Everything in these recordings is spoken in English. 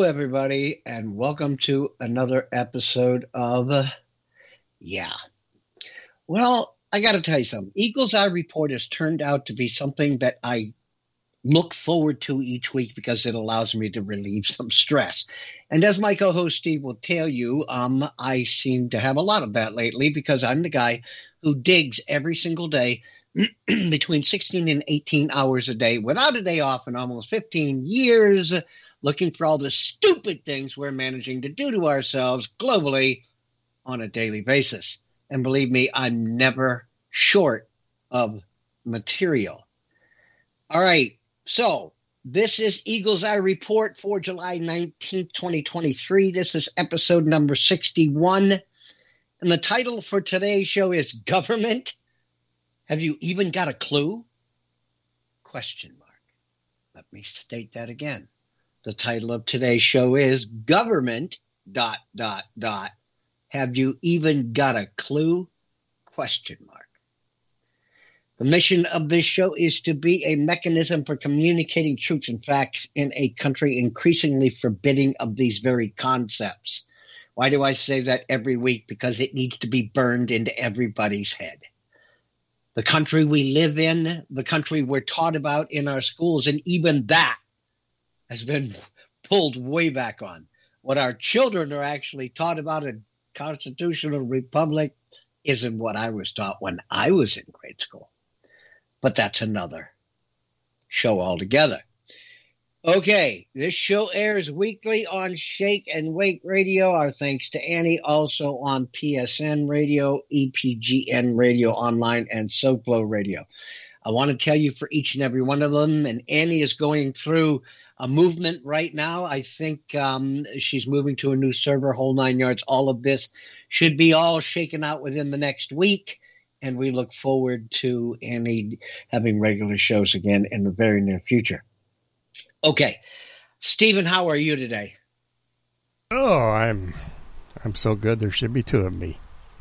Hello, everybody, and welcome to another episode of Well, I got to tell you something. Eagle's Eye Report has turned out to be something that I look forward to each week because it allows me to relieve some stress. And as my co-host Steve will tell you, I seem to have a lot of that lately because I'm the guy who digs every single day between 16 and 18 hours a day without a day off in almost 15 years, looking for all the stupid things we're managing to do to ourselves globally on a daily basis. And believe me, I'm never short of material. All right, so this is Eagle's Eye Report for July 19th, 2023. This is episode number 61. And the title for today's show is Government. Have you even got a clue? Question mark. Let me state that again. The title of today's show is Government, ... Have you even got a clue? Question mark. The mission of this show is to be a mechanism for communicating truth and facts in a country increasingly forbidding of these very concepts. Why do I say that every week? Because it needs to be burned into everybody's head. The country we live in, the country we're taught about in our schools, and even that has been pulled way back on. What our children are actually taught about in constitutional republic isn't what I was taught when I was in grade school. But that's another show altogether. Okay, this show airs weekly on Shake and Wake Radio. Our thanks to Annie, also on PSN Radio, EPGN Radio Online, and SoFlo Radio. I want to tell you for each and every one of them, and Annie is going through a movement right now. I think she's moving to a new server, whole 9 yards. All of this should be all shaken out within the next week, and we look forward to Annie having regular shows again in the very near future. Okay, Stephen, how are you today? Oh, I'm so good. There should be two of me.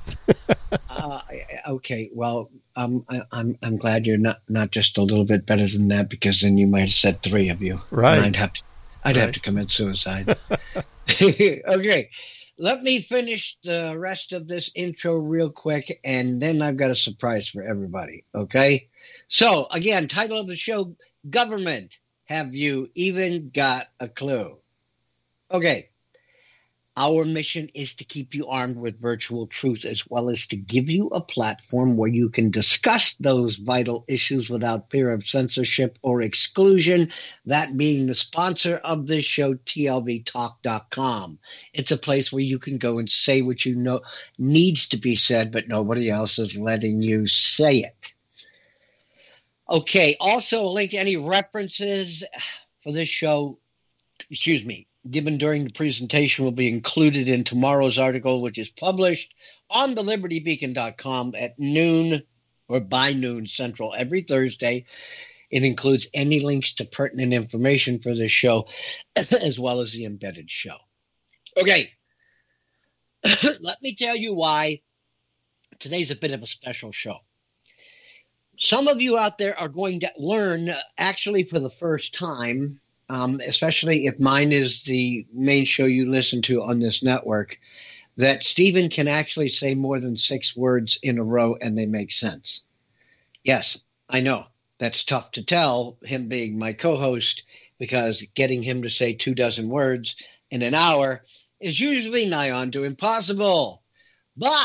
Okay, well, I'm glad you're not just a little bit better than that, because then you might have said three of you. Right. And I'd have to commit suicide. Okay, let me finish the rest of this intro real quick, and then I've got a surprise for everybody. Okay, so again, title of the show: Government. Have you even got a clue? Okay. Our mission is to keep you armed with virtual truth, as well as to give you a platform where you can discuss those vital issues without fear of censorship or exclusion, that being the sponsor of this show, TLVtalk.com. It's a place where you can go and say what you know needs to be said, but nobody else is letting you say it. Okay, also a link to any references for this show, given during the presentation will be included in tomorrow's article, which is published on the libertybeacon.com at noon or by noon Central every Thursday. It includes any links to pertinent information for this show, as well as the embedded show. Okay, let me tell you why today's a bit of a special show. Some of you out there are going to learn, actually for the first time, especially if mine is the main show you listen to on this network, that Stephen can actually say more than 6 words in a row and they make sense. Yes, I know. That's tough to tell, him being my co-host, because getting him to say 24 words in an hour is usually nigh on to impossible. But,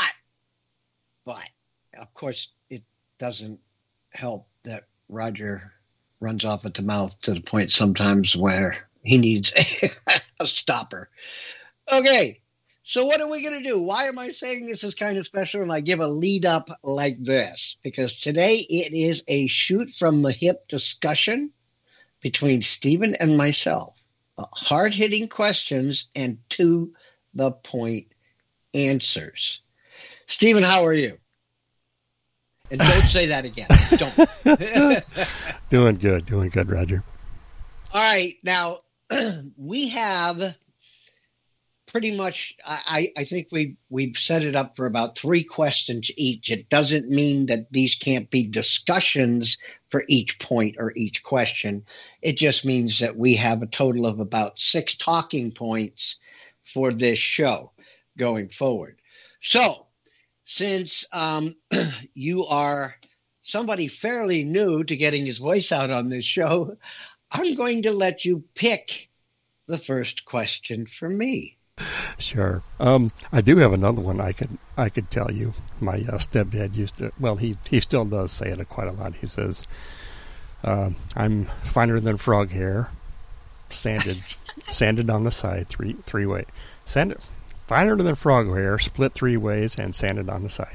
of course, it doesn't help that Roger runs off at the mouth to the point sometimes where he needs a stopper. Okay, so what are we going to do? Why am I saying this is kind of special and I give a lead up like this? Because today it is a shoot from the hip discussion between Stephen and myself. Hard-hitting questions and to-the-point answers. Stephen, how are you? And don't say that again. Don't. Doing good, Roger. All right. Now, we have pretty much, I think we've set it up for about 3 questions each. It doesn't mean that these can't be discussions for each point or each question. It just means that we have a total of about 6 talking points for this show going forward. So, since you are somebody fairly new to getting his voice out on this show, I'm going to let you pick the first question for me. Sure. I do have another one I could tell you. My stepdad used to, well, he still does say it quite a lot. He says, I'm finer than frog hair, sanded on the side, three way. Sanded, finer than frog hair, split 3 ways, and sanded on the side.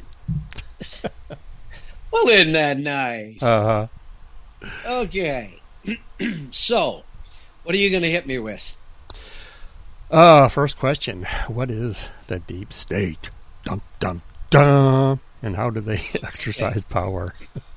Well, isn't that nice? Uh-huh. Okay. So, what are you going to hit me with? First question. What is the deep state? Dum, dum, dum. And how do they exercise power?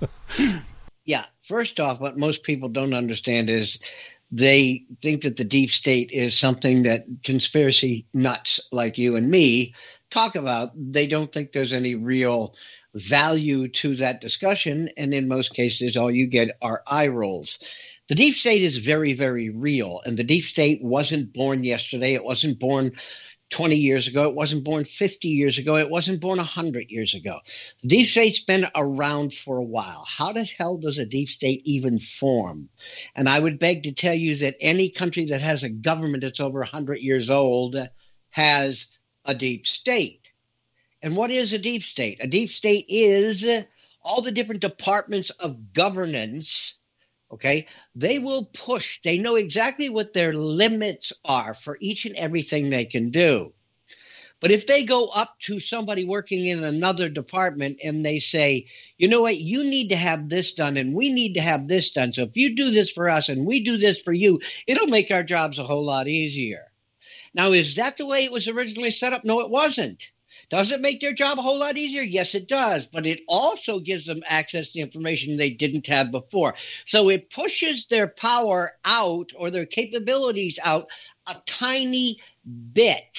Yeah. First off, what most people don't understand is they think that the deep state is something that conspiracy nuts like you and me talk about. They don't think there's any real value to that discussion. And in most cases, all you get are eye rolls. The deep state is very, very real, and the deep state wasn't born yesterday. It wasn't born 20 years ago. It wasn't born 50 years ago. It wasn't born 100 years ago. The deep state's been around for a while. How the hell does a deep state even form? And I would beg to tell you that any country that has a government that's over 100 years old has a deep state. And what is a deep state? A deep state is all the different departments of governance. Okay, they will push. They know exactly what their limits are for each and everything they can do. But if they go up to somebody working in another department and they say, you know what, you need to have this done and we need to have this done. So if you do this for us and we do this for you, it'll make our jobs a whole lot easier. Now, is that the way it was originally set up? No, it wasn't. Does it make their job a whole lot easier? Yes, it does. But it also gives them access to information they didn't have before. So it pushes their power out or their capabilities out a tiny bit.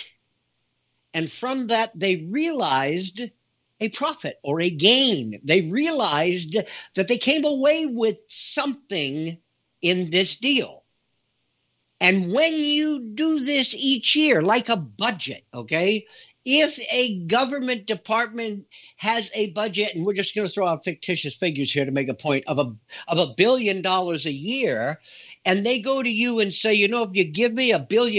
And from that, they realized a profit or a gain. They realized that they came away with something in this deal. And when you do this each year, like a budget, okay, if a government department has a budget, and we're just going to throw out fictitious figures here to make a point, of $1 billion a year, and they go to you and say, you know, if you give me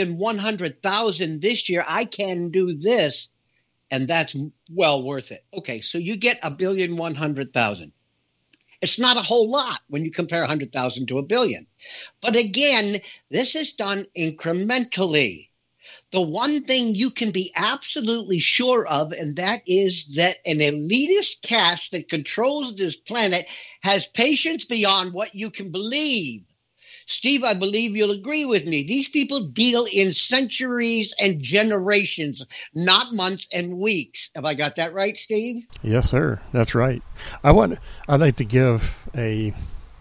$1,100,000 this year, I can do this, and that's well worth it. Okay, so you get $1,100,000. It's not a whole lot when you compare 100,000 to $1 billion. But again, this is done incrementally. The one thing you can be absolutely sure of, and that is that an elitist caste that controls this planet has patience beyond what you can believe. Steve, I believe you'll agree with me. These people deal in centuries and generations, not months and weeks. Have I got that right, Steve? Yes, sir. That's right. I'd like to give a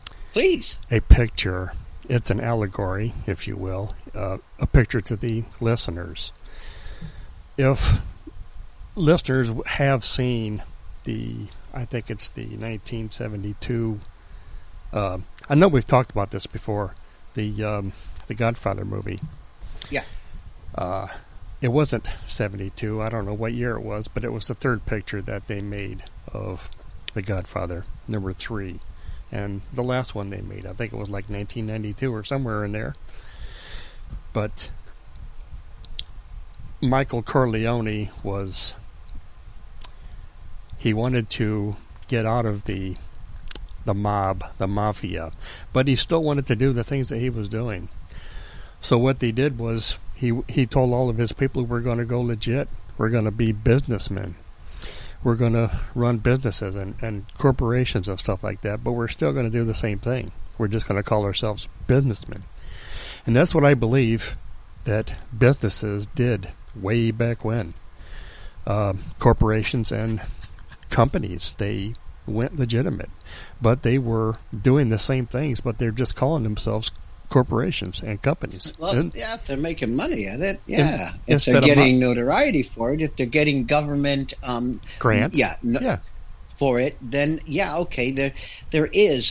picture. It's an allegory, if you will, a picture to the listeners. If listeners have seen I think it's the 1972, I know we've talked about this before, the Godfather movie. Yeah. It wasn't 72, I don't know what year it was, but it was the third picture that they made of the Godfather, number 3. And the last one they made, I think it was like 1992 or somewhere in there. But Michael Corleone he wanted to get out of the mob, the mafia, but he still wanted to do the things that he was doing. So what they did was he told all of his people, we're going to go legit. We're going to be businessmen. We're going to run businesses and corporations and stuff like that, but we're still going to do the same thing. We're just going to call ourselves businessmen. And that's what I believe that businesses did way back when. Corporations and companies, they went legitimate, but they were doing the same things, but they're just calling themselves corporations and companies. Well, yeah, if they're making money at it, yeah. If instead they're of getting notoriety for it, if they're getting government grants, for it, then okay, there is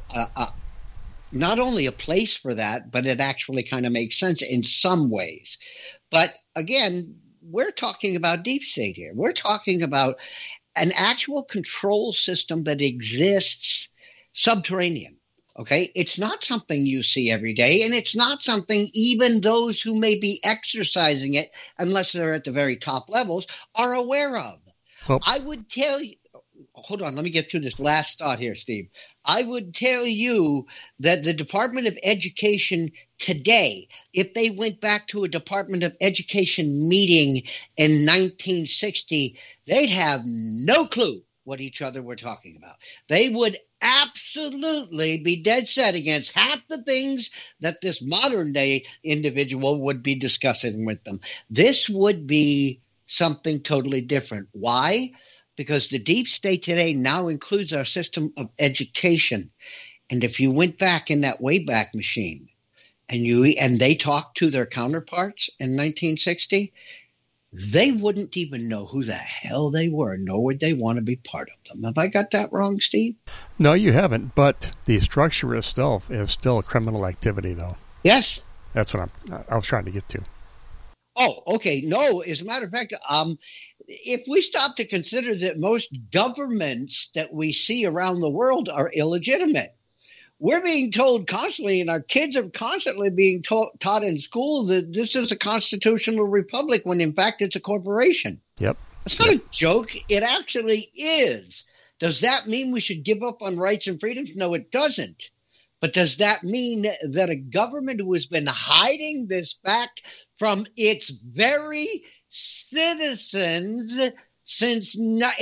not only a place for that, but it actually kind of makes sense in some ways. But again, we're talking about deep state here. We're talking about an actual control system that exists subterranean. Okay, it's not something you see every day, and it's not something even those who may be exercising it, unless they're at the very top levels, are aware of. Well, I would tell you, hold on, let me get through this last thought here, Steve. I would tell you that the Department of Education today, if they went back to a Department of Education meeting in 1960, they'd have no clue what each other were talking about. They would absolutely be dead set against half the things that this modern day individual would be discussing with them. This would be something totally different. Why? Because the deep state today now includes our system of education. And if you went back in that Wayback Machine and they talked to their counterparts in 1960, they wouldn't even know who the hell they were, nor would they want to be part of them. Have I got that wrong, Steve? No, you haven't. But the structure itself is still a criminal activity, though. Yes. That's what I was trying to get to. Oh, okay. No, as a matter of fact, if we stop to consider that most governments that we see around the world are illegitimate, we're being told constantly, and our kids are constantly being taught in school that this is a constitutional republic when in fact it's a corporation. Yep. It's not a joke. It actually is. Does that mean we should give up on rights and freedoms? No, it doesn't. But does that mean that a government who has been hiding this fact from its very citizens since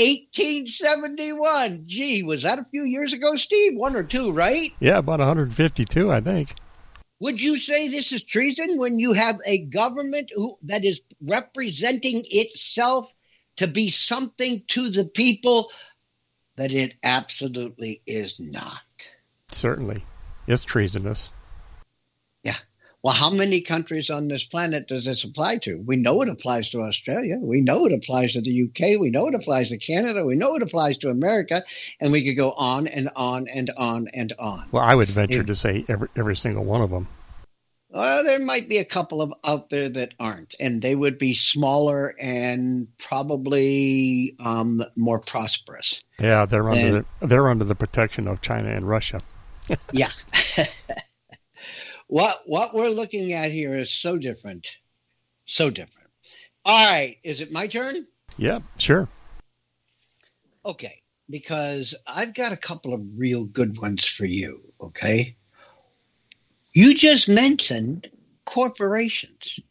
1871. Gee, was that a few years ago, Steve? 1 or 2, right? Yeah, about 152, I think. Would you say this is treason when you have a government that is representing itself to be something to the people that it absolutely is not? Certainly. It's treasonous. Yeah. Well, how many countries on this planet does this apply to? We know it applies to Australia. We know it applies to the UK. We know it applies to Canada. We know it applies to America. And we could go on and on and on and on. Well, I would venture to say every single one of them. There might be a couple of out there that aren't, and they would be smaller and probably more prosperous. Yeah, they're under the protection of China and Russia. Yeah. What we're looking at here is so different. So different. All right. Is it my turn? Yeah, sure. Okay. Because I've got a couple of real good ones for you. Okay. You just mentioned corporations.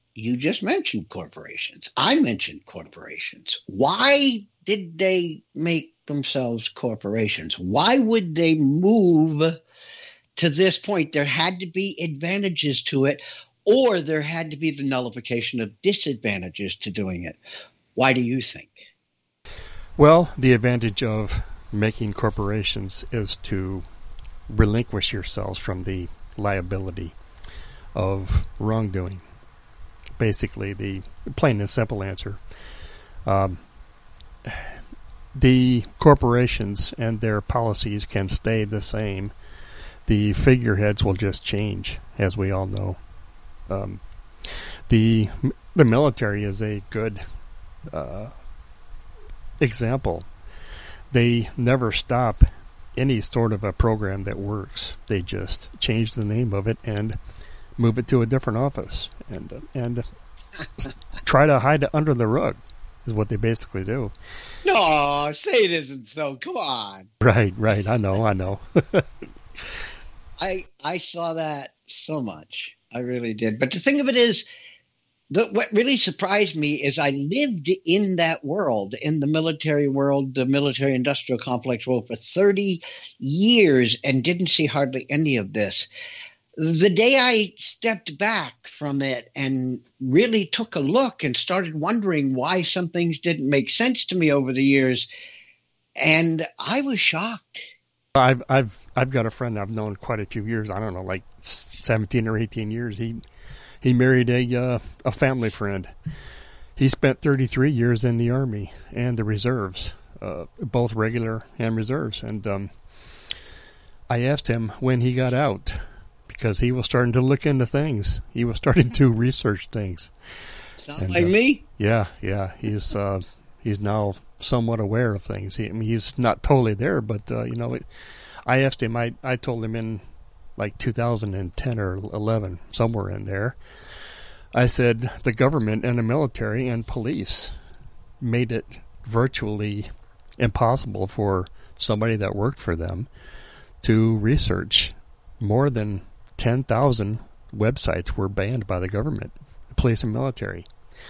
I mentioned corporations. Why did they make themselves corporations? Why would they move to this point? There had to be advantages to it, or there had to be the nullification of disadvantages to doing it. Why do you think? Well, the advantage of making corporations is to relinquish yourselves from the liability of wrongdoing. Basically, the plain and simple answer. The corporations and their policies can stay the same. The figureheads will just change, as we all know. The military is a good example. They never stop any sort of a program that works. They just change the name of it and move it to a different office and try to hide it under the rug is what they basically do. No, say it isn't so. Come on. Right. I know. I saw that so much. I really did. But the thing of it is, what really surprised me is I lived in that world, in the military world, the military-industrial complex world for 30 years and didn't see hardly any of this. The day I stepped back from it and really took a look and started wondering why some things didn't make sense to me over the years, and I was shocked. I've got a friend I've known quite a few years. I don't know, like 17 or 18 years. He married a family friend. He spent 33 years in the Army and the reserves, both regular and reserves. And I asked him when he got out, because he was starting to look into things. He was starting to research things. Sound like me? Yeah. He's now somewhat aware of things. He's not totally there, but I asked him. I told him in like 2010 or 11, somewhere in there. I said the government and the military and police made it virtually impossible for somebody that worked for them to research. More than 10,000 websites were banned by the government, the police and military.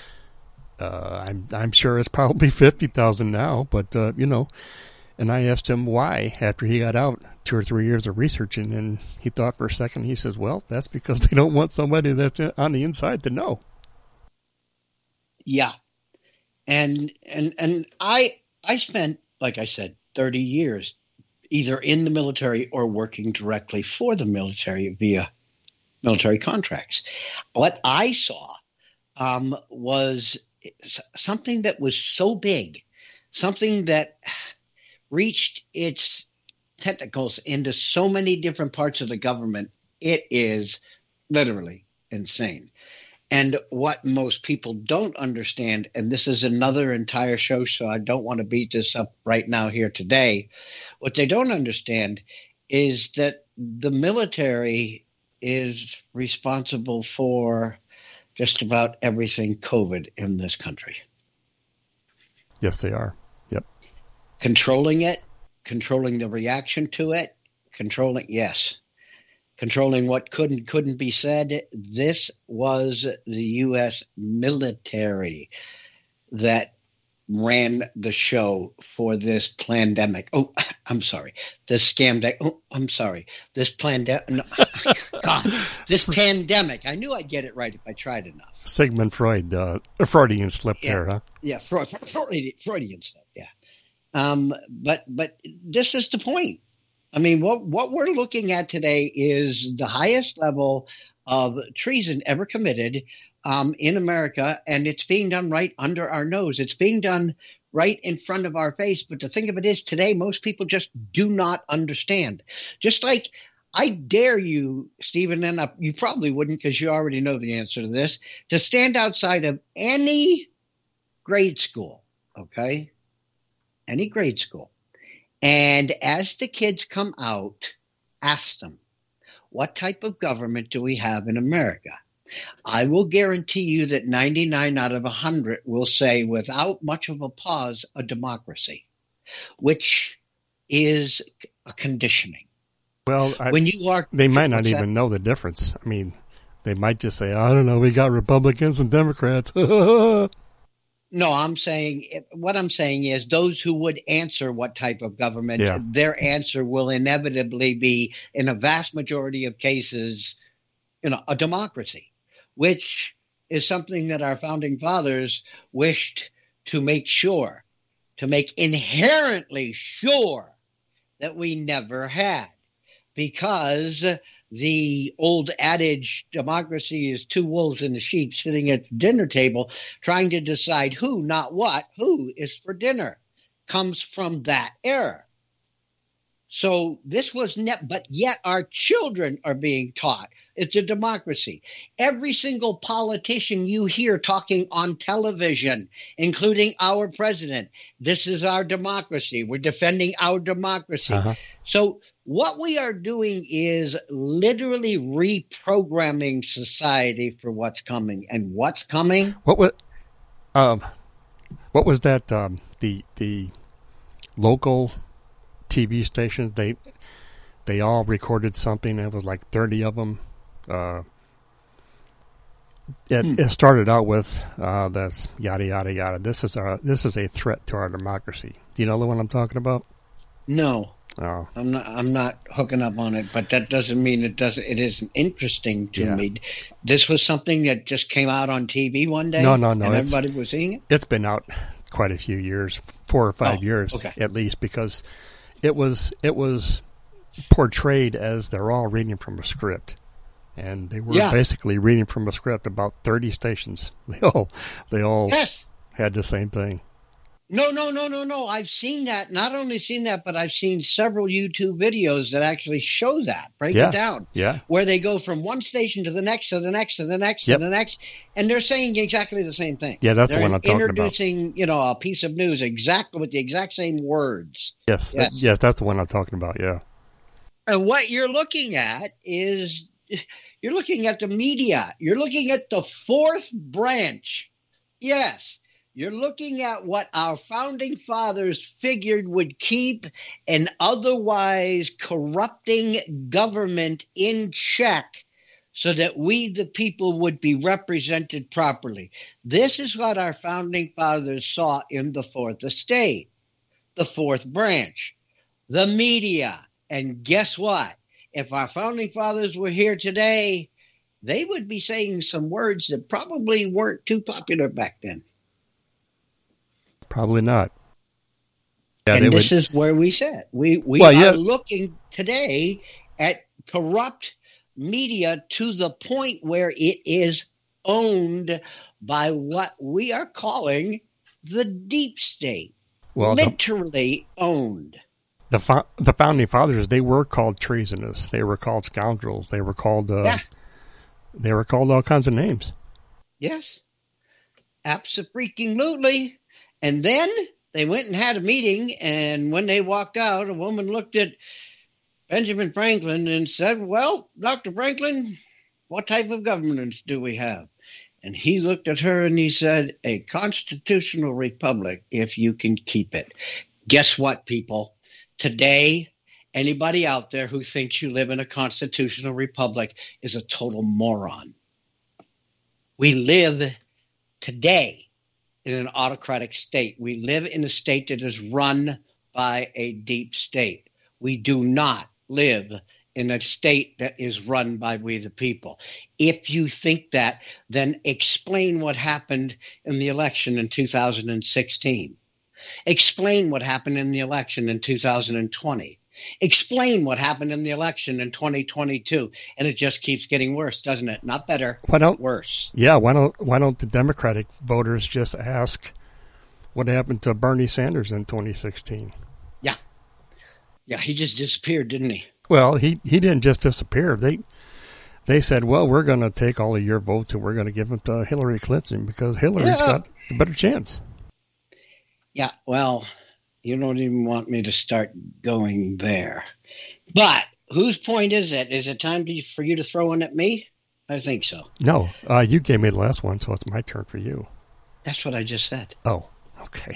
I'm sure it's probably 50,000 now, but and I asked him why after he got out, 2 or 3 years of researching, and he thought for a second. He says, well, that's because they don't want somebody that's on the inside to know. Yeah. And I spent, like I said, 30 years either in the military or working directly for the military via military contracts. What I saw was something that was so big, something that reached its tentacles into so many different parts of the government. It is literally insane. And what most people don't understand, and this is another entire show, so I don't want to beat this up right now here today. What they don't understand is that the military is responsible for just about everything COVID in this country. Yes, they are. Yep. Controlling it, controlling the reaction to it, controlling what could and couldn't be said. This was the U.S. military that ran the show for this pandemic. Oh, I'm sorry. This scam day. Oh, I'm sorry. This pandemic. No, God, this pandemic. I knew I'd get it right if I tried enough. Sigmund Freud, Freudian slip there, huh? Yeah, Freudian slip. Yeah. But this is the point. I mean, what we're looking at today is the highest level of treason ever committed in America, and it's being done right under our nose. It's being done right in front of our face. But the thing of it is, today, most people just do not understand. Just like I dare you, Stephen, and you probably wouldn't because you already know the answer to this, to stand outside of any grade school, okay? Any grade school. And as the kids come out, ask them, what type of government do we have in America? I will guarantee you that 99 out of 100 will say, without much of a pause, a democracy, which is a conditioning. Well, they might not even know the difference. I mean, they might just say, I don't know, we got Republicans and Democrats. No, what I'm saying is those who would answer what type of government, their answer will inevitably be, in a vast majority of cases, a democracy, which is something that our founding fathers wished to make inherently sure that we never had, because the old adage, democracy is two wolves and a sheep sitting at the dinner table trying to decide who, not what, who is for dinner, comes from that era. So this was but yet our children are being taught it's a democracy. Every single politician you hear talking on television, including our president, this is our democracy. We're defending our democracy. Uh-huh. So what we are doing is literally reprogramming society for what's coming. And what's coming? What was that? The local TV stations, they all recorded something. It was like 30 of them. It started out with this yada yada yada. This is a threat to our democracy. Do you know the one I'm talking about? No. Oh. I'm not hooking up on it, but that doesn't mean it isn't interesting to me. This was something that just came out on TV one day. No. And everybody was seeing it? It's been out quite a few years, 4 or 5 years at least, because it was portrayed as they're all reading from a script. And they were basically reading from a script. About 30 stations. They all had the same thing. No. I've seen that. Not only seen that, but I've seen several YouTube videos that actually show that, break it down. Yeah. Where they go from one station to the next, to the next, to the next, to the next, and they're saying exactly the same thing. Yeah, that's the one I'm talking about. Introducing, a piece of news exactly with the exact same words. Yes, that's the one I'm talking about, yeah. And what you're looking at is, you're looking at the media. You're looking at the fourth branch. Yes. You're looking at what our founding fathers figured would keep an otherwise corrupting government in check so that we, the people, would be represented properly. This is what our founding fathers saw in the fourth estate, the fourth branch, the media. And guess what? If our founding fathers were here today, they would be saying some words that probably weren't too popular back then. Probably not. Yeah, and this is where we sit. We are looking today at corrupt media to the point where it is owned by what we are calling the deep state. Well, literally owned. The founding fathers, they were called treasonous. They were called scoundrels. They were called they were called all kinds of names. Yes, absolutely. And then they went and had a meeting, and when they walked out, a woman looked at Benjamin Franklin and said, "Well, Dr. Franklin, what type of governance do we have?" And he looked at her and he said, "A constitutional republic, if you can keep it." Guess what, people? Today, anybody out there who thinks you live in a constitutional republic is a total moron. We live today in an autocratic state. We live in a state that is run by a deep state. We do not live in a state that is run by we the people. If you think that, then explain what happened in the election in 2016. Explain what happened in the election in 2020. Explain what happened in the election in 2022, and it just keeps getting worse, doesn't it? Not better, worse. Yeah, why don't the Democratic voters just ask what happened to Bernie Sanders in 2016? Yeah, he just disappeared, didn't he? Well, he didn't just disappear. They said, well, we're going to take all of your votes and we're going to give them to Hillary Clinton because Hillary's got a better chance. Yeah, well, you don't even want me to start going there. But whose point is it? Is it time for you to throw one at me? I think so. No, you gave me the last one, so it's my turn for you. That's what I just said. Oh, okay.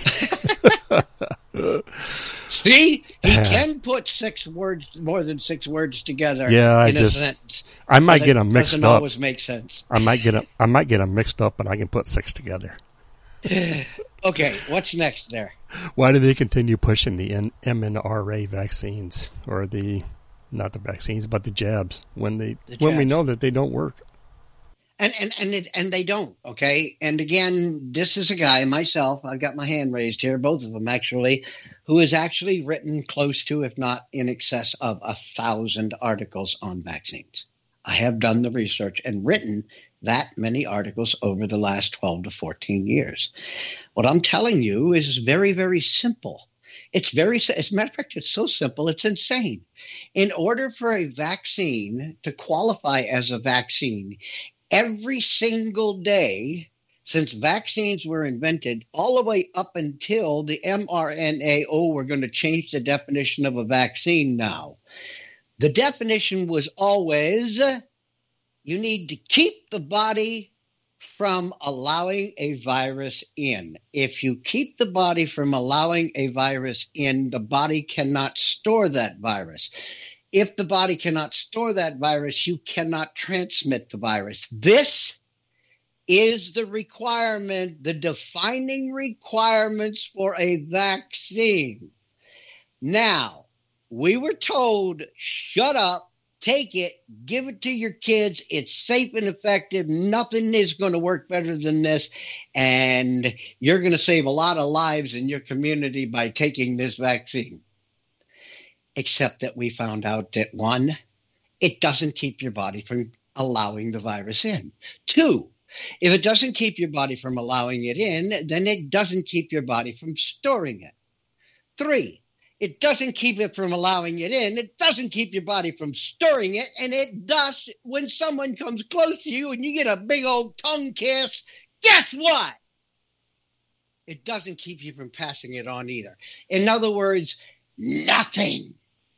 See? He can put more than six words together in a sentence. I might get them mixed up. Doesn't always make sense. I might get them mixed up, but I can put six together. Okay, what's next there? Why do they continue pushing the mRNA vaccines, or not the vaccines, but the jabs when we know that they don't work? And they don't, okay? And again, this is a guy, myself, I've got my hand raised here, both of them actually, who has actually written close to, if not in excess of 1,000 articles on vaccines. I have done the research and written that many articles over the last 12 to 14 years. What I'm telling you is very, very simple. As a matter of fact, it's so simple, it's insane. In order for a vaccine to qualify as a vaccine, every single day since vaccines were invented, all the way up until the mRNA, we're going to change the definition of a vaccine now. The definition was always, you need to keep the body from allowing a virus in. If you keep the body from allowing a virus in, the body cannot store that virus. If the body cannot store that virus, you cannot transmit the virus. This is the requirement, the defining requirements for a vaccine. Now, we were told, shut up, take it, give it to your kids. It's safe and effective. Nothing is going to work better than this. And you're going to save a lot of lives in your community by taking this vaccine. except that we found out that one, it doesn't keep your body from allowing the virus in. Two, if it doesn't keep your body from allowing it in, then it doesn't keep your body from storing it. Three, it doesn't keep it from allowing it in. It doesn't keep your body from storing it. And it does when someone comes close to you and you get a big old tongue kiss. Guess what? It doesn't keep you from passing it on either. In other words, nothing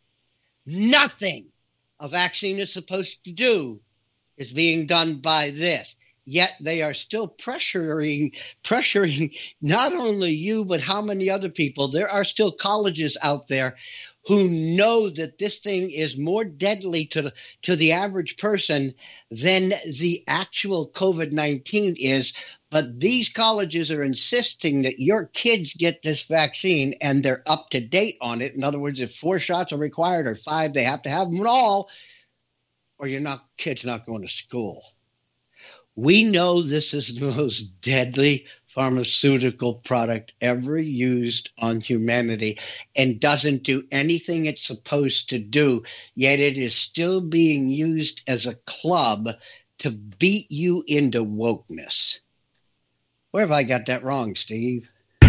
a vaccine is supposed to do is being done by this. Yet they are still pressuring not only you, but how many other people. There are still colleges out there who know that this thing is more deadly to the average person than the actual COVID-19 is. But these colleges are insisting that your kids get this vaccine, and they're up to date on it. In other words, if 4 shots are required or 5, they have to have them all, or kids not going to school. We know this is the most deadly pharmaceutical product ever used on humanity and doesn't do anything it's supposed to do, yet it is still being used as a club to beat you into wokeness. Where have I got that wrong, Steve?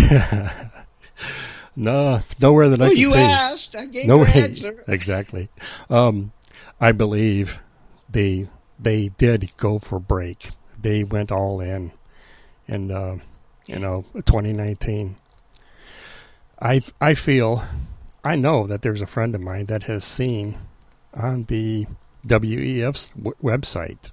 No, nowhere that I can see. You asked. I gave you an answer. Exactly. I believe they did go for break. They went all in 2019. I know that there's a friend of mine that has seen on the WEF's website.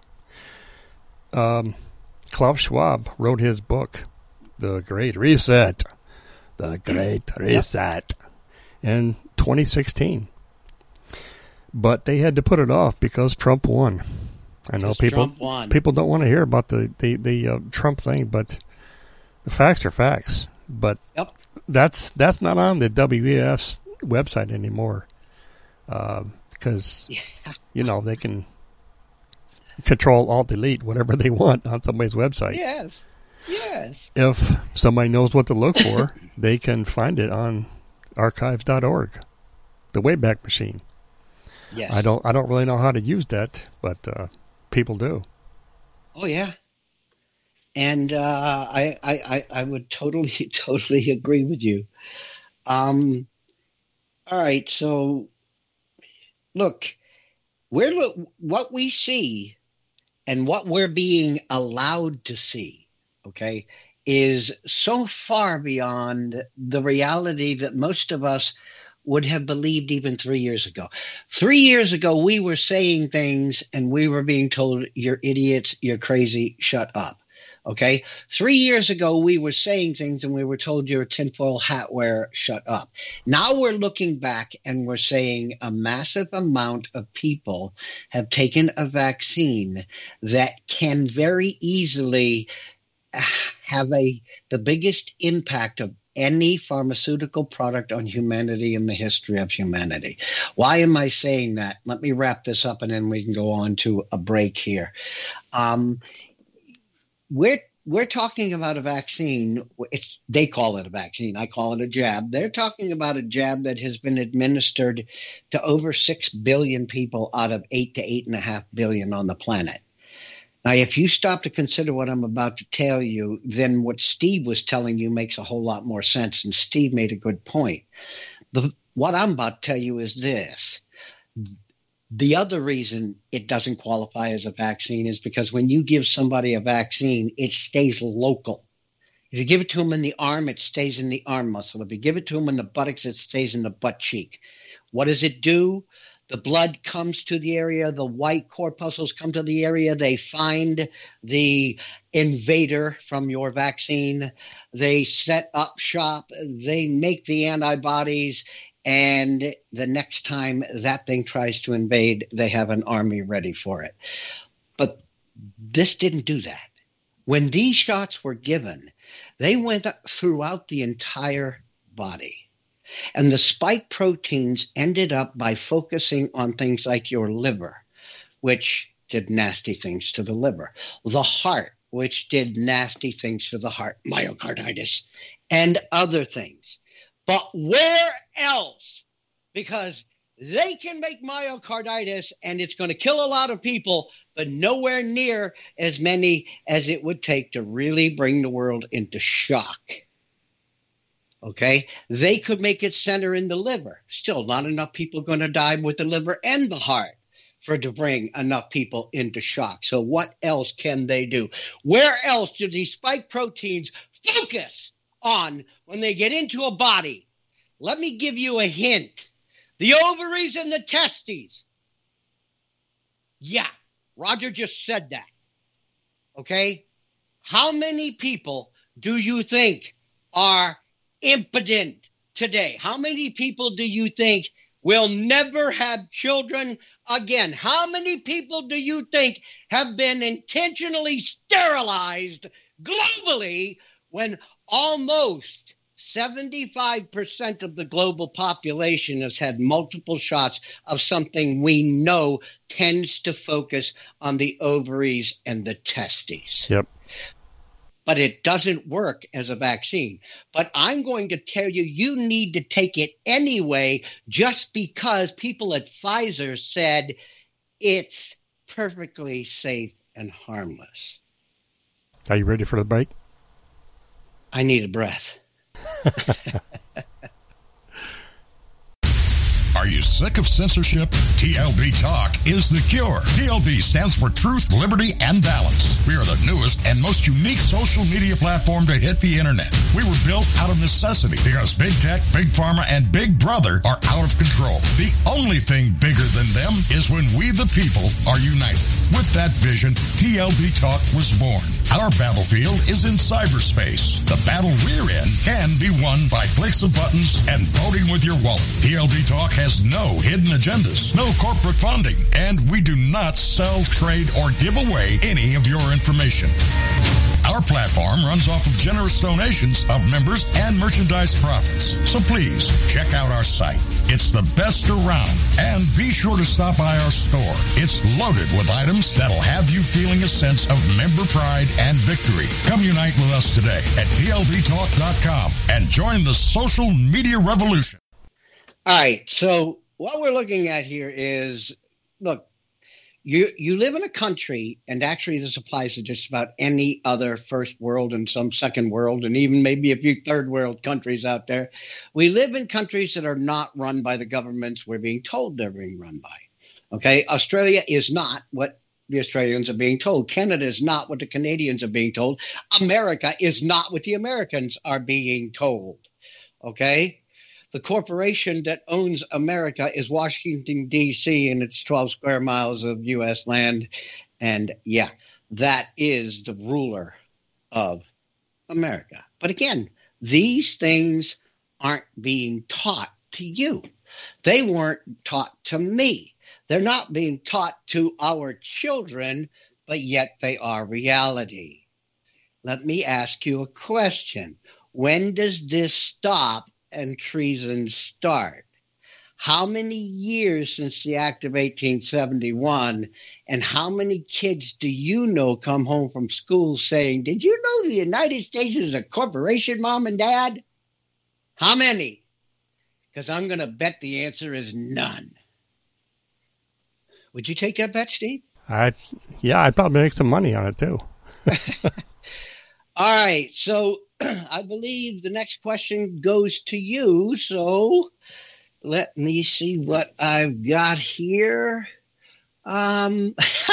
Klaus Schwab wrote his book, The Great Reset. The Great Reset. In 2016. But they had to put it off because Trump won. I know people don't want to hear about the Trump thing, but the facts are facts. But that's not on the WEF's website anymore because they can Control Alt Delete whatever they want on somebody's website. Yes. If somebody knows what to look for, they can find it on archives.org, the Wayback Machine. Yes. I don't really know how to use that, but people do. Oh yeah. And I would totally agree with you. All right, so look, what we see and what we're being allowed to see, okay, is so far beyond the reality that most of us would have believed even 3 years ago. 3 years ago, we were saying things and we were being told, you're idiots, you're crazy, shut up. Okay? 3 years ago, we were saying things and we were told you're a tinfoil hat wearer, shut up. Now we're looking back and we're saying a massive amount of people have taken a vaccine that can very easily have the biggest impact of any pharmaceutical product on humanity in the history of humanity. Why am I saying that? Let me wrap this up and then we can go on to a break here. We're talking about a vaccine. They call it a vaccine. I call it a jab. They're talking about a jab that has been administered to over 6 billion people out of 8 to 8.5 billion on the planet. Now, if you stop to consider what I'm about to tell you, then what Steve was telling you makes a whole lot more sense, and Steve made a good point. What I'm about to tell you is this. The other reason it doesn't qualify as a vaccine is because when you give somebody a vaccine, it stays local. If you give it to them in the arm, it stays in the arm muscle. If you give it to them in the buttocks, it stays in the butt cheek. What does it do? The blood comes to the area. The white corpuscles come to the area. They find the invader from your vaccine. They set up shop. They make the antibodies. And the next time that thing tries to invade, they have an army ready for it. But this didn't do that. When these shots were given, they went throughout the entire body. And the spike proteins ended up by focusing on things like your liver, which did nasty things to the liver, the heart, which did nasty things to the heart, myocarditis, and other things. But where else? Because They can make myocarditis, and it's going to kill a lot of people, but nowhere near as many as it would take to really bring the world into shock. Okay? They could make it center in the liver. Still, not enough people going to die with the liver and the heart for to bring enough people into shock. So what else can they do? Where else do these spike proteins focus on when they get into a body? Let me give you a hint. The ovaries and the testes. Yeah, Roger just said that. Okay? How many people do you think are impotent today? How many people do you think will never have children again? How many people do you think have been intentionally sterilized globally when almost 75% of the global population has had multiple shots of something we know tends to focus on the ovaries and the testes? Yep. But it doesn't work as a vaccine. But I'm going to tell you, you need to take it anyway, just because people at Pfizer said it's perfectly safe and harmless. Are you ready for the break? I need a breath. Are you sick of censorship? TLB Talk is the cure. TLB stands for Truth, Liberty, and Balance. We are the newest and most unique social media platform to hit the internet. We were built out of necessity because big tech, big pharma, and big brother are out of control. The only thing bigger than them is when we the people are united. With that vision, TLB Talk was born. Our battlefield is in cyberspace. The battle we're in can be won by clicks of buttons and voting with your wallet. TLB Talk has no hidden agendas, no corporate funding, and we do not sell, trade, or give away any of your information. Our platform runs off of generous donations of members and merchandise profits. So please check out our site. It's the best around. And be sure to stop by our store. It's loaded with items that'll have you feeling a sense of member pride and victory. Come unite with us today at TLBTalk.com and join the social media revolution. All right, so what we're looking at here is, look, you live in a country, and actually this applies to just about any other first world and some second world, and even maybe a few third world countries out there. We live in countries that are not run by the governments we're being told they're being run by. Okay, Australia is not what the Australians are being told. Canada is not what the Canadians are being told. America is not what the Americans are being told. Okay? The corporation that owns America is Washington, D.C., and it's 12 square miles of U.S. land. And, yeah, that is the ruler of America. But, again, these things aren't being taught to you. They weren't taught to me. They're not being taught to our children, but yet they are reality. Let me ask you a question. When does this stop and treason start? How many years since the Act of 1871, and how many kids do you know come home from school saying, "Did you know the United States is a corporation, Mom and Dad?" How many? Because I'm going to bet the answer is none. Would you take that bet, Steve? I'd probably make some money on it too. All right, so I believe the next question goes to you. So let me see what I've got here. All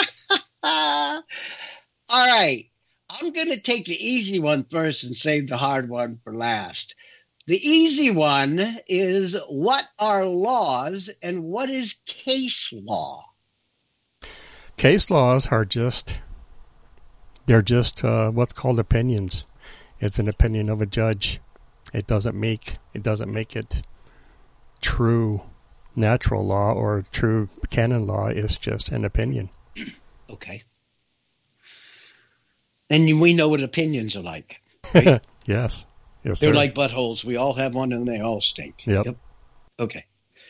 right, I'm going to take the easy one first and save the hard one for last. The easy one is, what are laws and what is case law? Case laws are just what's called opinions. It's an opinion of a judge. It doesn't make it true natural law or true canon law. It's just an opinion. Okay. And we know what opinions are like. Right? Yes. Yes, They're sir. like buttholes. We all have one and they all stink. Yep. Okay.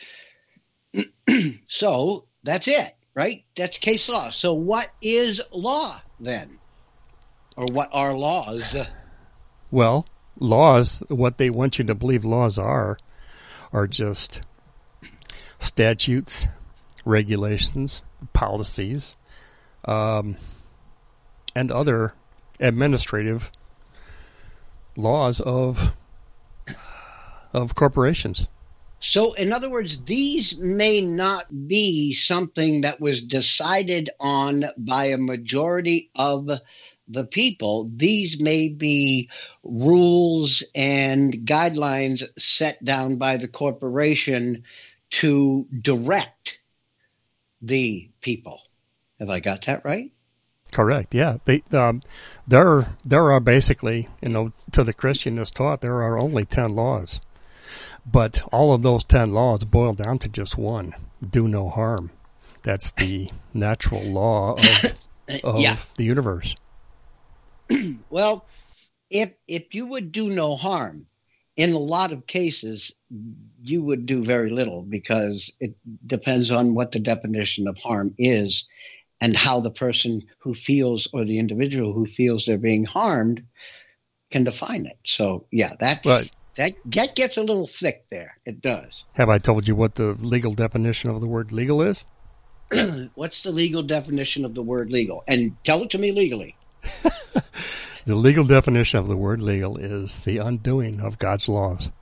So that's it, right? That's case law. So what is law then? Or what are laws? Well, laws, what they want you to believe laws are just statutes, regulations, policies, and other administrative laws of corporations. So, in other words, these may not be something that was decided on by a majority of the people. These may be rules and guidelines set down by the corporation to direct the people. Have I got that right? Correct. Yeah. There are basically, to the Christian is taught, there are only 10 laws. But all of those 10 laws boil down to just one: do no harm. That's the natural law of the universe. Well, if you would do no harm, in a lot of cases, you would do very little, because it depends on what the definition of harm is and how the person who feels, or the individual who feels they're being harmed, can define it. So, yeah, that gets a little thick there. It does. Have I told you what the legal definition of the word legal is? What's the legal definition of the word legal? And tell it to me legally. The legal definition of the word legal is the undoing of God's laws.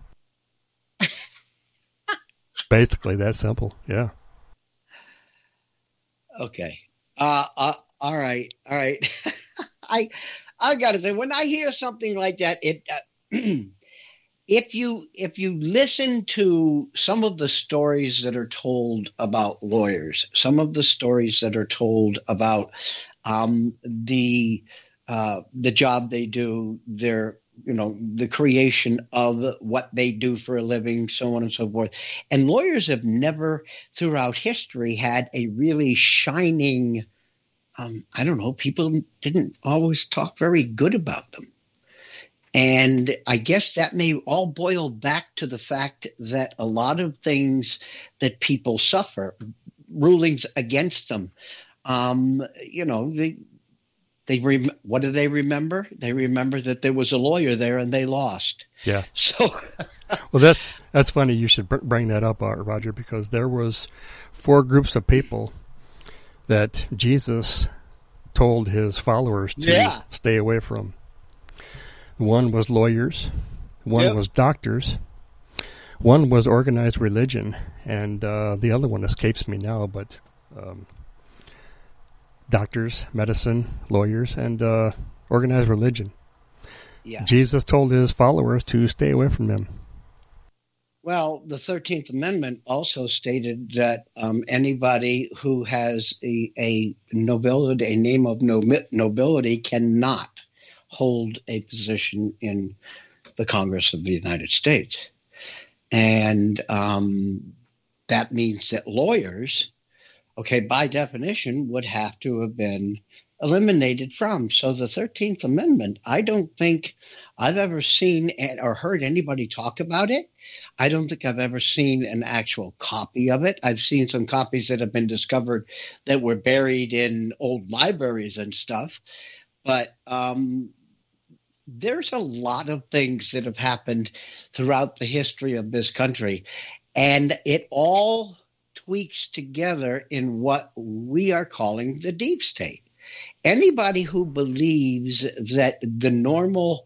Basically, that simple. Yeah. Okay. All right. I got to say, when I hear something like that, it if you listen to some of the stories that are told about lawyers, some of the stories that are told about the job they do, the creation of what they do for a living, so on and so forth. And lawyers have never throughout history had a really shining, people didn't always talk very good about them. And I guess that may all boil back to the fact that a lot of things that people suffer, rulings against them, what do they remember? They remember that there was a lawyer there and they lost. Yeah. So, well, that's funny. You should bring that up, Roger, because there was 4 groups of people that Jesus told his followers to stay away from. One was lawyers, one was doctors, one was organized religion, and the other one escapes me now, but doctors, medicine, lawyers, and organized religion. Yeah. Jesus told his followers to stay away from them. Well, the 13th Amendment also stated that anybody who has a nobility, a name of nobility, cannot hold a position in the Congress of the United States. And that means that lawyers, by definition, would have to have been eliminated from. So the 13th Amendment, I don't think I've ever seen or heard anybody talk about it. I don't think I've ever seen an actual copy of it. I've seen some copies that have been discovered that were buried in old libraries and stuff. But there's a lot of things that have happened throughout the history of this country, and it all tweaks together in what we are calling the deep state. Anybody who believes that the normal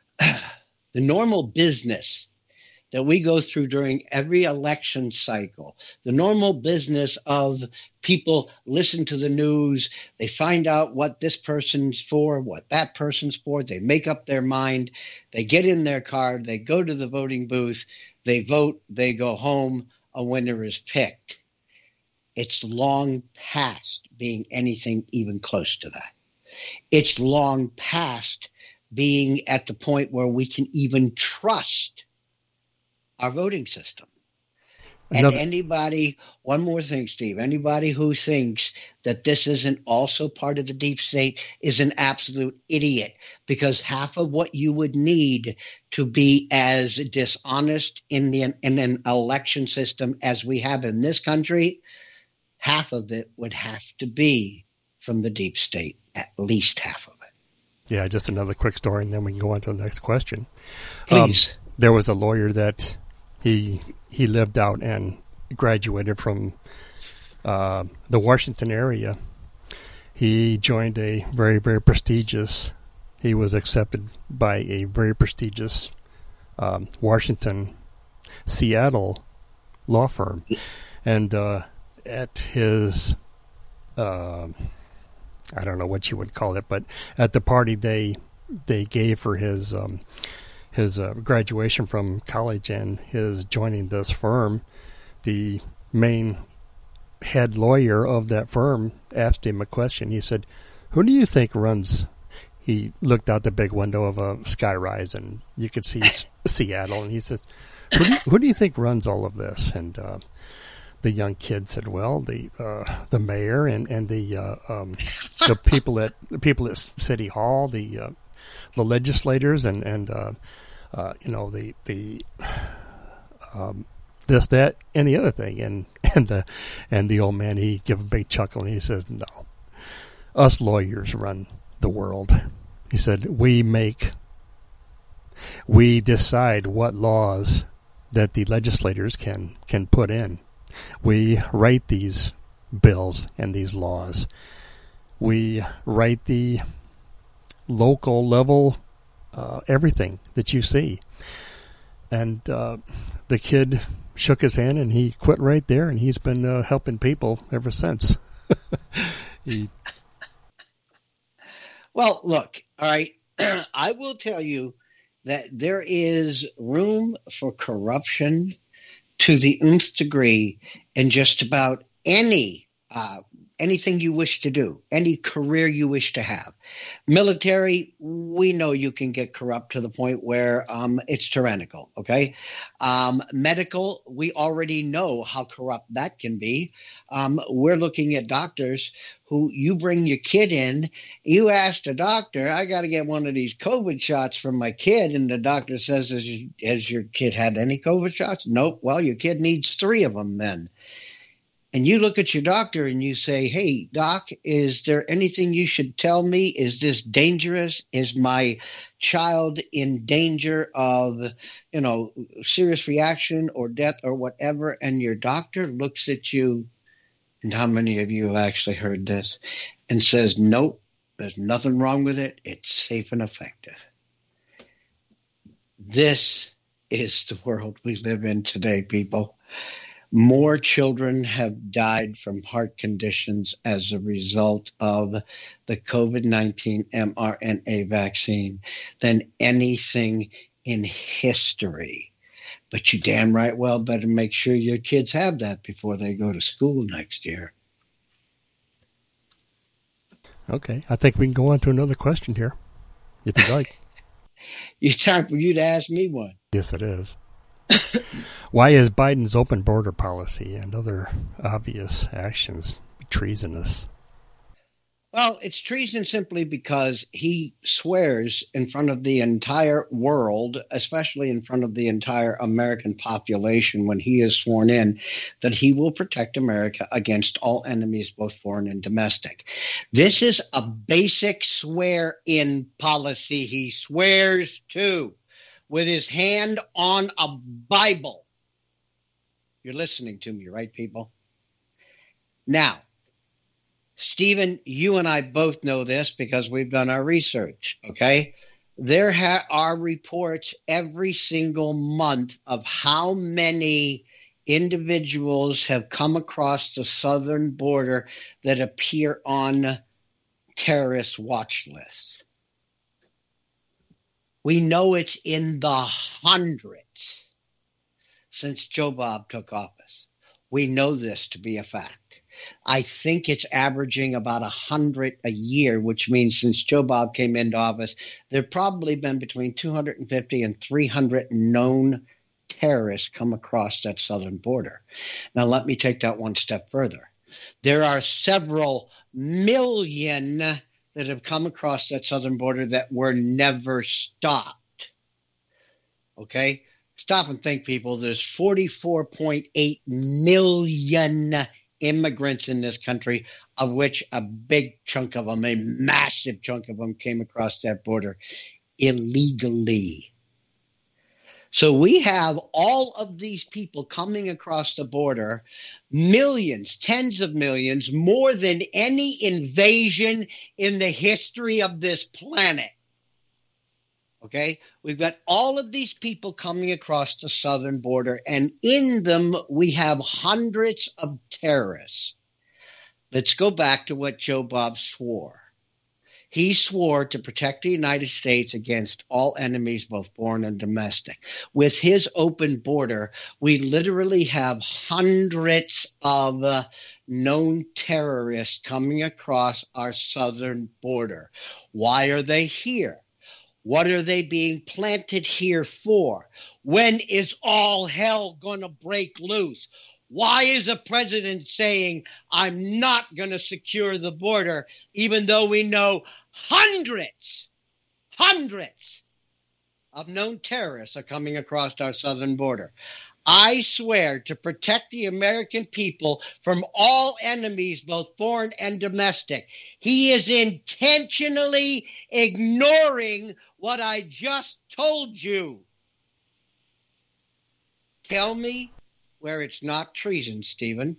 business that we go through during every election cycle, the normal business of people listen to the news, they find out what this person's for, what that person's for, they make up their mind, they get in their car, they go to the voting booth, they vote, they go home, a winner is picked. It's long past being anything even close to that. It's long past being at the point where we can even trust our voting system. And anybody, one more thing, Steve, anybody who thinks that this isn't also part of the deep state is an absolute idiot, because half of what you would need to be as dishonest in an election system as we have in this country, half of it would have to be from the deep state, at least half of it. Yeah, just another quick story, and then we can go on to the next question. Please. There was a lawyer that he lived out, and graduated from the Washington area, he joined a very, very prestigious, he was accepted by a very prestigious Washington, Seattle law firm. And at his, I don't know what you would call it, but at the party they gave for his graduation from college and his joining this firm, the main head lawyer of that firm asked him a question. He said, "Who do you think runs?" He looked out the big window of a skyrise, and you could see Seattle. And he says, "Who do you think runs all of this?" And the young kid said, "Well, the mayor and the people at City Hall, the legislators, and this, that, and the other thing." And the old man, he gave a big chuckle and he says, "No, us lawyers run the world." He said, we decide what laws that the legislators can put in. We write these bills and these laws. We write the local level everything that you see. And the kid shook his hand and he quit right there, and he's been helping people ever since. Well, look, all right, I will tell you that there is room for corruption to the nth degree in just about anything you wish to do, any career you wish to have. Military, we know you can get corrupt to the point where it's tyrannical, okay? Medical, we already know how corrupt that can be. We're looking at doctors who you bring your kid in, you ask the doctor, I got to get one of these COVID shots for my kid, and the doctor says, has your kid had any COVID shots? Nope. Well, your kid needs 3 of them then. And you look at your doctor and you say, hey, doc, is there anything you should tell me? Is this dangerous? Is my child in danger of, serious reaction or death or whatever? And your doctor looks at you, and how many of you have actually heard this, and says, nope, there's nothing wrong with it. It's safe and effective. This is the world we live in today, people. More children have died from heart conditions as a result of the COVID-19 mRNA vaccine than anything in history. But you damn right well better make sure your kids have that before they go to school next year. Okay, I think we can go on to another question here, if you'd like. It's time for you to ask me one. Yes, it is. Why is Biden's open border policy and other obvious actions treasonous? Well, it's treason simply because he swears in front of the entire world, especially in front of the entire American population when he is sworn in, that he will protect America against all enemies, both foreign and domestic. This is a basic swear-in policy. He swears to with his hand on a Bible. You're listening to me, right, people? Now, Stephen, you and I both know this because we've done our research, okay? There are reports every single month of how many individuals have come across the southern border that appear on terrorist watch lists. We know it's in the hundreds since Joe Bob took office. We know this to be a fact. I think it's averaging about 100 a year, which means since Joe Bob came into office, there have probably been between 250 and 300 known terrorists come across that southern border. Now, let me take that one step further. There are several million that have come across that southern border that were never stopped. Okay? Stop and think, people. There's 44.8 million immigrants in this country, of which a big chunk of them, a massive chunk of them, came across that border illegally. So we have all of these people coming across the border, millions, tens of millions, more than any invasion in the history of this planet. Okay, we've got all of these people coming across the southern border, and in them we have hundreds of terrorists. Let's go back to what Joe Bob swore. He swore to protect the United States against all enemies, both foreign and domestic. With his open border, we literally have hundreds of known terrorists coming across our southern border. Why are they here? What are they being planted here for? When is all hell going to break loose? Why is a president saying, I'm not going to secure the border, even though we know hundreds of known terrorists are coming across our southern border? I swear to protect the American people from all enemies, both foreign and domestic. He is intentionally ignoring what I just told you. Tell me where it's not treason, Stephen.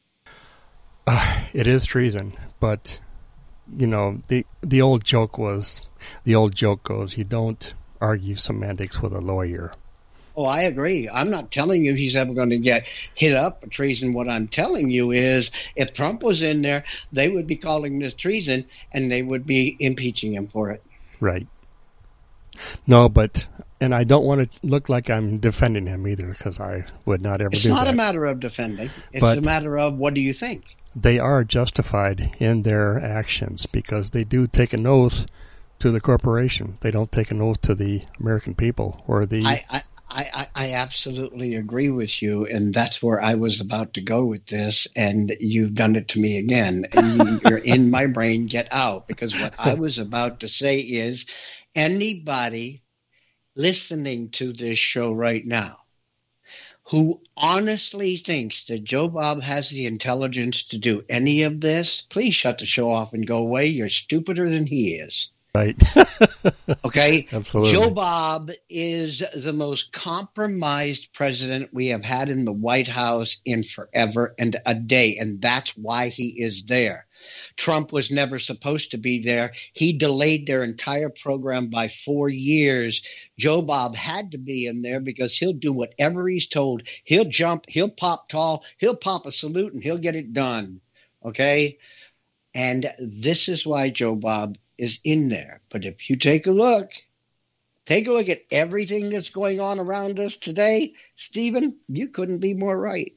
It is treason, but you know the old joke goes, you don't argue semantics with a lawyer. Oh, I agree. I'm not telling you he's ever going to get hit up for treason. What I'm telling you is if Trump was in there, they would be calling this treason and they would be impeaching him for it. Right. No, and I don't want to look like I'm defending him either, because I would not ever do that. It's not a matter of defending. It's a matter of what do you think? They are justified in their actions because they do take an oath to the corporation. They don't take an oath to the American people or the... I absolutely agree with you, and that's where I was about to go with this, and you've done it to me again. You're in my brain, get out, because what I was about to say is anybody listening to this show right now who honestly thinks that Joe Bob has the intelligence to do any of this, please shut the show off and go away. You're stupider than he is. Right. Okay? Absolutely. Joe Bob is the most compromised president we have had in the White House in forever and a day, and that's why he is there. Trump was never supposed to be there. He delayed their entire program by 4 years. Joe Bob had to be in there because he'll do whatever he's told. He'll jump, he'll pop tall, he'll pop a salute, and he'll get it done. Okay? And this is why Joe Bob is in there. But if you take a look at everything that's going on around us today, Stephen, you couldn't be more right.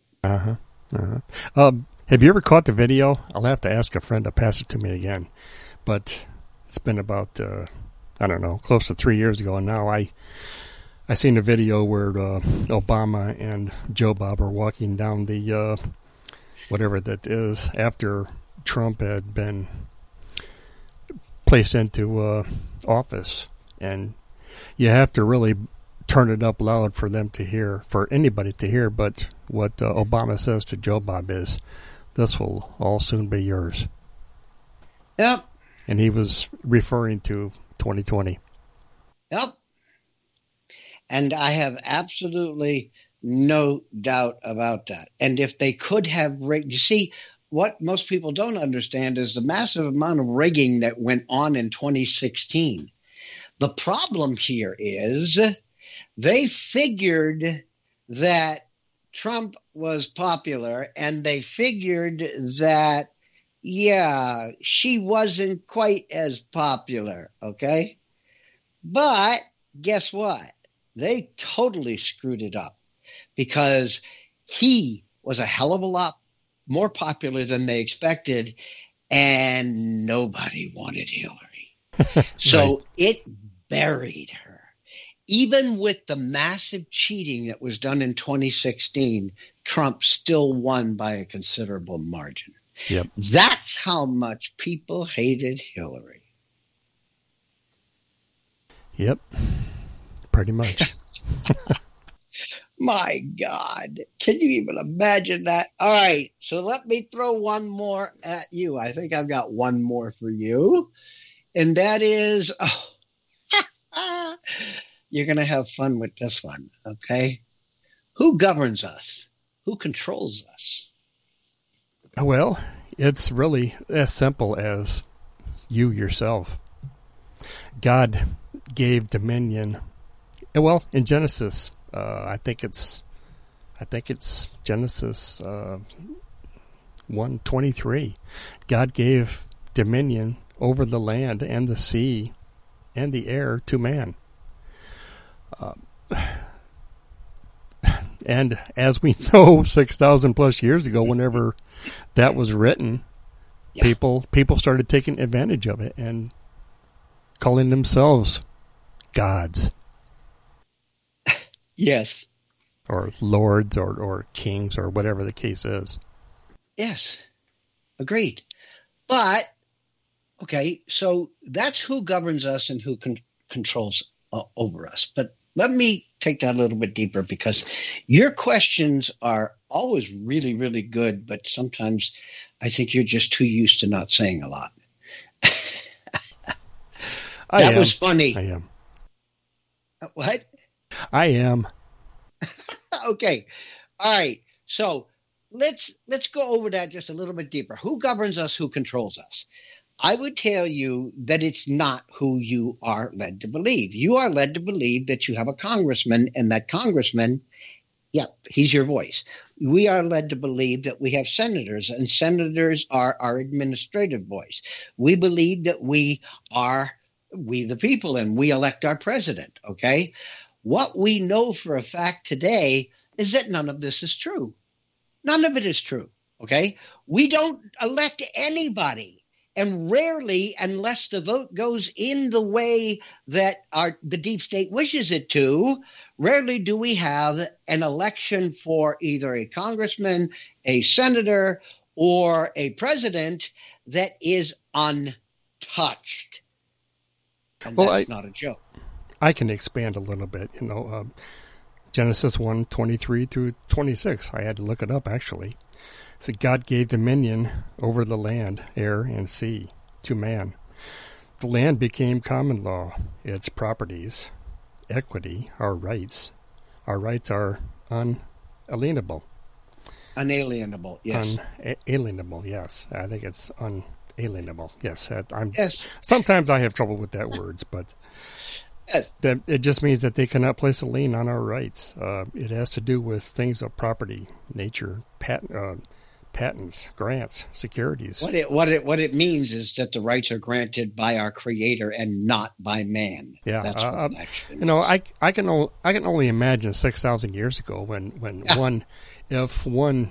Have you ever caught the video? I'll have to ask a friend to pass it to me again. But it's been about, I don't know, close to 3 years ago. And now I seen a video where Obama and Joe Bob are walking down the, whatever that is, after Trump had been placed into office. And you have to really turn it up loud for them to hear, for anybody to hear. But what Obama says to Joe Bob is, this will all soon be yours. Yep. And he was referring to 2020. Yep. And I have absolutely no doubt about that. And if they could have rigged, you see, what most people don't understand is the massive amount of rigging that went on in 2016. The problem here is they figured that Trump was popular, and they figured that, yeah, she wasn't quite as popular, okay? But guess what? They totally screwed it up because he was a hell of a lot more popular than they expected, and nobody wanted Hillary. So Right. it buried her. Even with the massive cheating that was done in 2016, Trump still won by a considerable margin. Yep. That's how much people hated Hillary. Yep. Pretty much. My God, can you even imagine that? All right, so let me throw one more at you. I think I've got one more for you, and that is you're going to have fun with this one, okay? Who governs us? Who controls us? Well, it's really as simple as you yourself. God gave dominion. Well, in Genesis, I think it's Genesis 1:23. God gave dominion over the land and the sea and the air to man. And as we know, 6,000 plus years ago, whenever that was written, people started taking advantage of it and calling themselves gods. Yes. Or lords or kings or whatever the case is. Yes. Agreed. But, okay, so that's who governs us and who controls over us. But let me take that a little bit deeper, because your questions are always really, really good, but sometimes I think you're just too used to not saying a lot. That was funny. I am. What? I am. Okay. All right. So let's go over that just a little bit deeper. Who governs us? Who controls us? I would tell you that it's not who you are led to believe. You are led to believe that you have a congressman, and that congressman, he's your voice. We are led to believe that we have senators, and senators are our administrative voice. We believe that we the people, and we elect our president, okay? What we know for a fact today is that none of this is true. None of it is true, okay? We don't elect anybody. And rarely, unless the vote goes in the way that the deep state wishes it to, rarely do we have an election for either a congressman, a senator, or a president that is untouched. And that's not a joke. I can expand a little bit. Genesis 1:23 through 26. I had to look it up, actually. So God gave dominion over the land, air, and sea to man. The land became common law, its properties, equity, our rights. Our rights are unalienable. Unalienable, yes. Unalienable, yes. I think it's unalienable. Yes. Yes. Sometimes I have trouble with that words, but that it just means that they cannot place a lien on our rights. It has to do with things of property, nature, patents, grants, securities. What it means is that the rights are granted by our Creator and not by man. Yeah, that's what it actually means. I can only imagine 6,000 years ago when one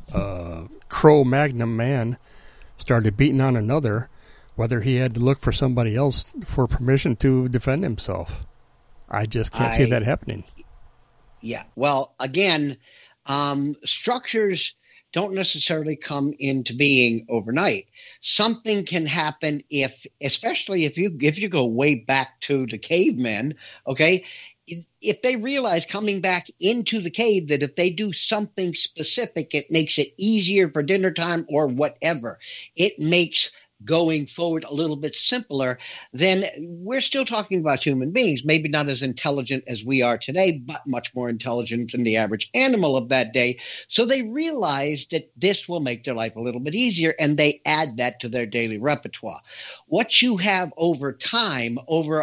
Cro-Magnon man started beating on another, whether he had to look for somebody else for permission to defend himself. I just can't see that happening. Yeah. Well, again, structures don't necessarily come into being overnight. Something can happen especially if you go way back to the cavemen, okay? If they realize coming back into the cave that if they do something specific, it makes it easier for dinner time or whatever. It makes going forward a little bit simpler, then we're still talking about human beings, maybe not as intelligent as we are today, but much more intelligent than the average animal of that day. So they realize that this will make their life a little bit easier, and they add that to their daily repertoire. What you have over time, over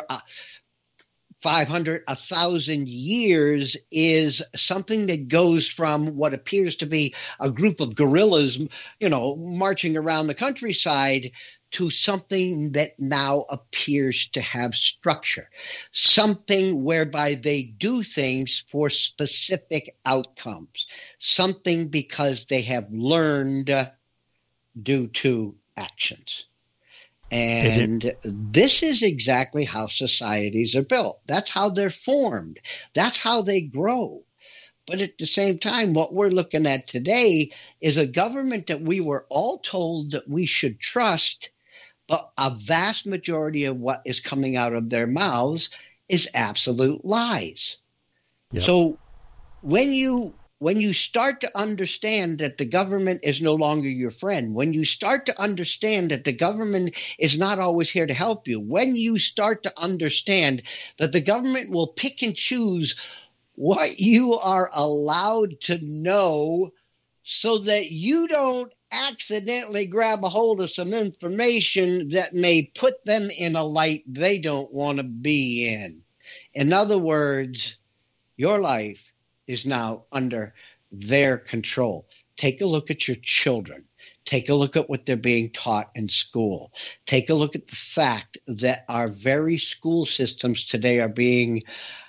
500, 1,000 years, is something that goes from what appears to be a group of guerrillas, marching around the countryside, to something that now appears to have structure, something whereby they do things for specific outcomes, something because they have learned due to actions. And this is exactly how societies are built. That's how they're formed. That's how they grow. But at the same time, what we're looking at today is a government that we were all told that we should trust, but a vast majority of what is coming out of their mouths is absolute lies. Yep. So when you when you start to understand that the government is no longer your friend, when you start to understand that the government is not always here to help you, when you start to understand that the government will pick and choose what you are allowed to know so that you don't accidentally grab a hold of some information that may put them in a light they don't want to be in. In other words, your life is now under their control. Take a look at your children. Take a look at what they're being taught in school. Take a look at the fact that our very school systems today are being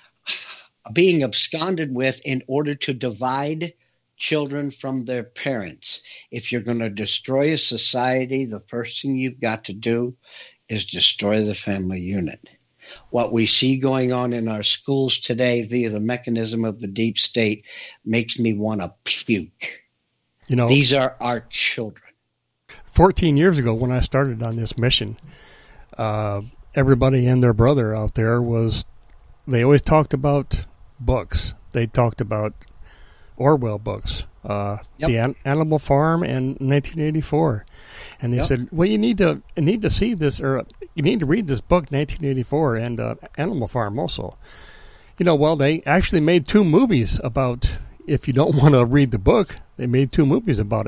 absconded with in order to divide children from their parents. If you're going to destroy a society, the first thing you've got to do is destroy the family unit. What we see going on in our schools today via the mechanism of the deep state makes me want to puke. You know, these are our children. 14 years ago when I started on this mission, everybody and their brother out there they always talked about books. They talked about Orwell books, The Animal Farm and 1984. And they said, well, you need to see this, or you need to read this book, 1984, and Animal Farm also. You know, well, they actually made 2 movies about, if you don't want to read the book, they made 2 movies about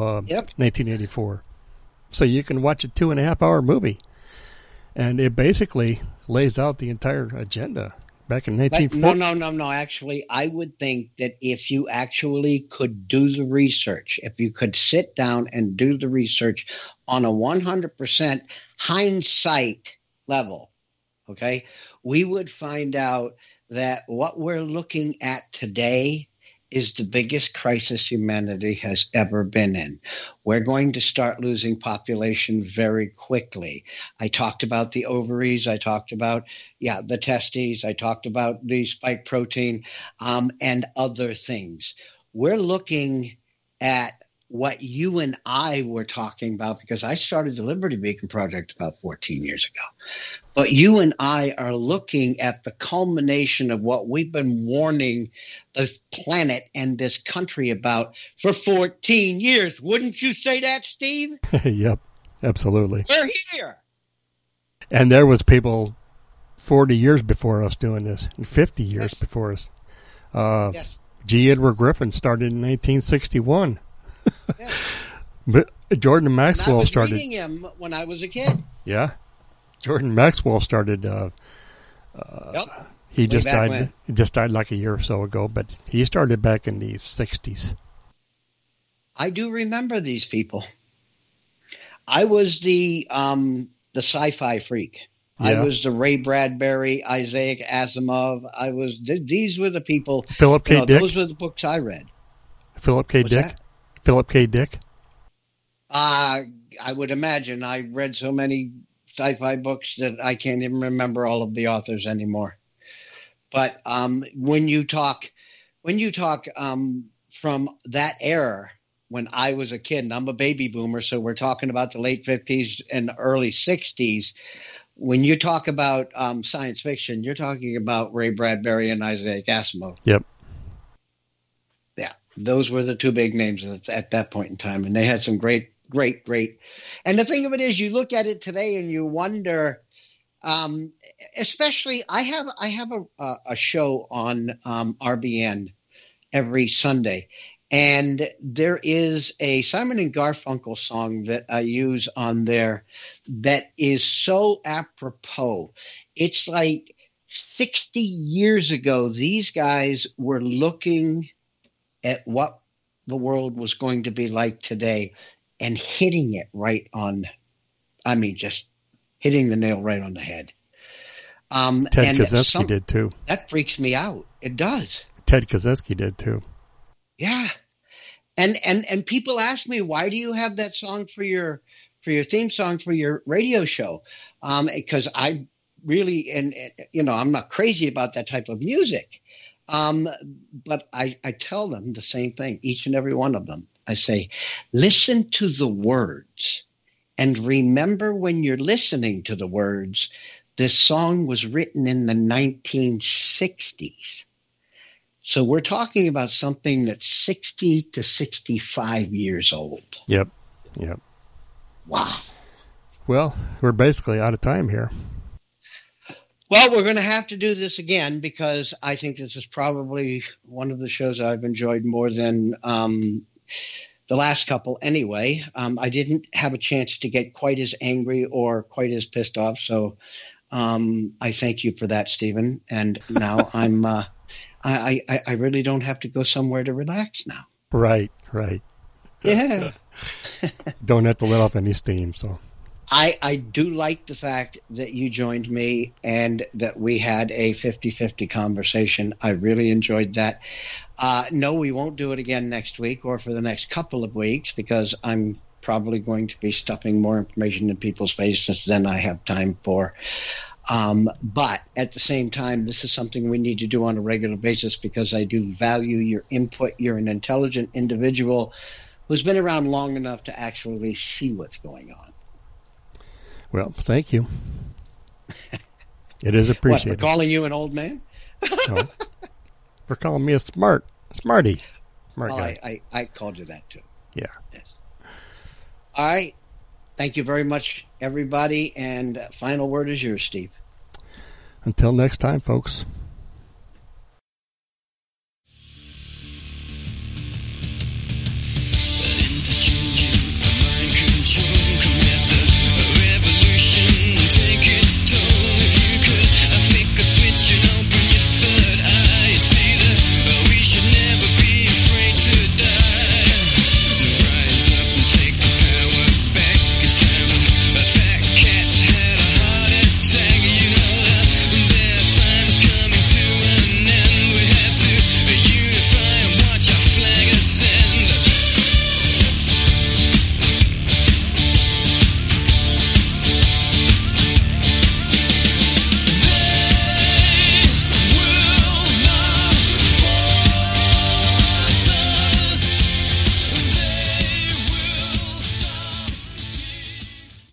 1984. So you can watch a 2.5-hour movie. And it basically lays out the entire agenda. Back in 1940. No. Actually, I would think that if you actually could do the research, if you could sit down and do the research on a 100% hindsight level, okay, we would find out that what we're looking at today is the biggest crisis humanity has ever been in. We're going to start losing population very quickly. I talked about the ovaries. I talked about, the testes. I talked about the spike protein and other things. We're looking at what you and I were talking about, because I started the Liberty Beacon Project about 14 years ago. But you and I are looking at the culmination of what we've been warning the planet and this country about for 14 years. Wouldn't you say that, Steve? Yep, absolutely. We're here. And there was people 40 years before us doing this, and 50 years before us. G. Edward Griffin started in 1961. But Jordan Maxwell started. I was reading him when I was a kid. Yeah, Jordan Maxwell started. He just died. When? He just died like a year or so ago, but he started back in the 60s. I do remember these people. I was the sci-fi freak. Yeah. I was the Ray Bradbury, Isaac Asimov. These were the people. Philip K. Dick. Those were the books I read. Philip K. Dick. That? Philip K. Dick? I would imagine. I read so many sci-fi books that I can't even remember all of the authors anymore. But when you talk from that era, when I was a kid, and I'm a baby boomer, so we're talking about the late 50s and early 60s. When you talk about science fiction, you're talking about Ray Bradbury and Isaac Asimov. Yep. Those were the 2 big names at that point in time, and they had some great. And the thing of it is, you look at it today and you wonder. Especially, I have a show on RBN every Sunday, and there is a Simon and Garfunkel song that I use on there that is so apropos. It's like 60 years ago, these guys were looking at what the world was going to be like today and hitting it right on, just hitting the nail right on the head. Ted Kaczynski did too. That freaks me out. It does. Ted Kaczynski did too. Yeah. And people ask me, why do you have that song for your theme song for your radio show? Because I really, I'm not crazy about that type of music. But I tell them the same thing, each and every one of them. I say, listen to the words and remember when you're listening to the words, this song was written in the 1960s. So we're talking about something that's 60 to 65 years old. Yep. Wow. Well, we're basically out of time here. Well, we're going to have to do this again because I think this is probably one of the shows I've enjoyed more than the last couple anyway. I didn't have a chance to get quite as angry or quite as pissed off, so I thank you for that, Stephen. And now I'm I really don't have to go somewhere to relax now. Right. Yeah. Don't have to let off any steam, so. I do like the fact that you joined me and that we had a 50-50 conversation. I really enjoyed that. No, we won't do it again next week or for the next couple of weeks because I'm probably going to be stuffing more information in people's faces than I have time for. But at the same time, this is something we need to do on a regular basis because I do value your input. You're an intelligent individual who's been around long enough to actually see what's going on. Well, thank you. It is appreciated. What, for calling you an old man? No. For calling me a smarty. Smart Well, guy. I called you that too. Yeah. Yes. All right. Thank you very much, everybody. And final word is yours, Steve. Until next time, folks.